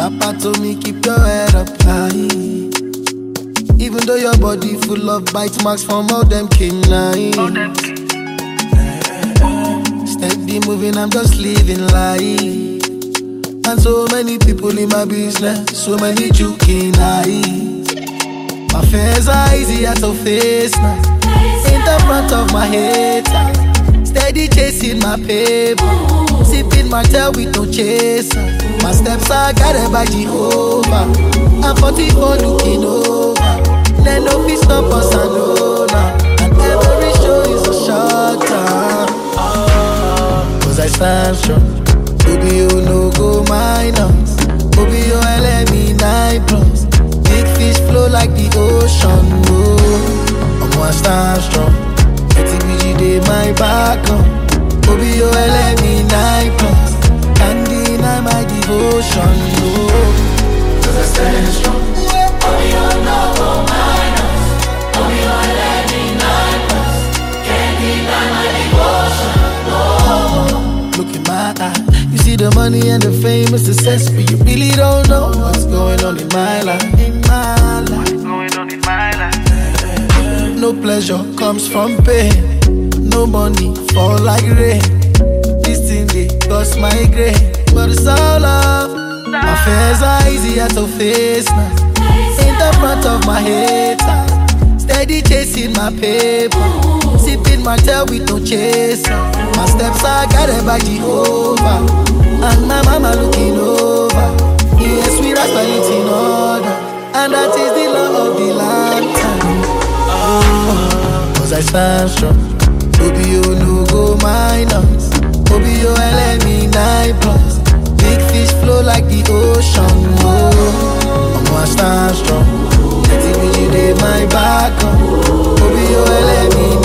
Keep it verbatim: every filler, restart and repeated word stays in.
Papa told me keep your head up high. Even though your body full of bite marks from all them canines. Steady moving, I'm just living life. And so many people in my business, so many joking eyes. My fears are easier to face now. In the front of my head, steady chasing my paper, sipping my tail with no chaser. My steps are guided by Jehovah. I'm forty-four looking over. Let no peace stop us, I know now. And every show is a short time. Cause I stand strong. Baby, you no go minus. Baby, you let me nine plus. Big fish flow like the ocean. Oh, I'm gonna stand strong. Letting me G my back on. Baby, you let me nine plus. Can't deny my devotion. Oh, cause I stand strong. Baby, you no go minus. Baby, you let me nine plus. Can't deny my devotion. Oh, look in my eye. You see the money and the fame and success, but you really don't know what's going on in my life. In my life. What's going on in my life? No pleasure comes from pain. No money fall like rain. This thing they cause migraine, but it's all love. My fears are easier to face now. In the front of my head, steady chasing my paper, sipping my tail with no chaser. My steps are guided by Jehovah, and my mama looking over. Yes, we rise by it in order, and that is the law of the lifetime. Oh, cause I stand strong. Baby, you no go minus. Baby, you let me nine plus. Big fish flow like the ocean. Oh, I'm gonna stand strong. Letting me you my back on. Baby, you let me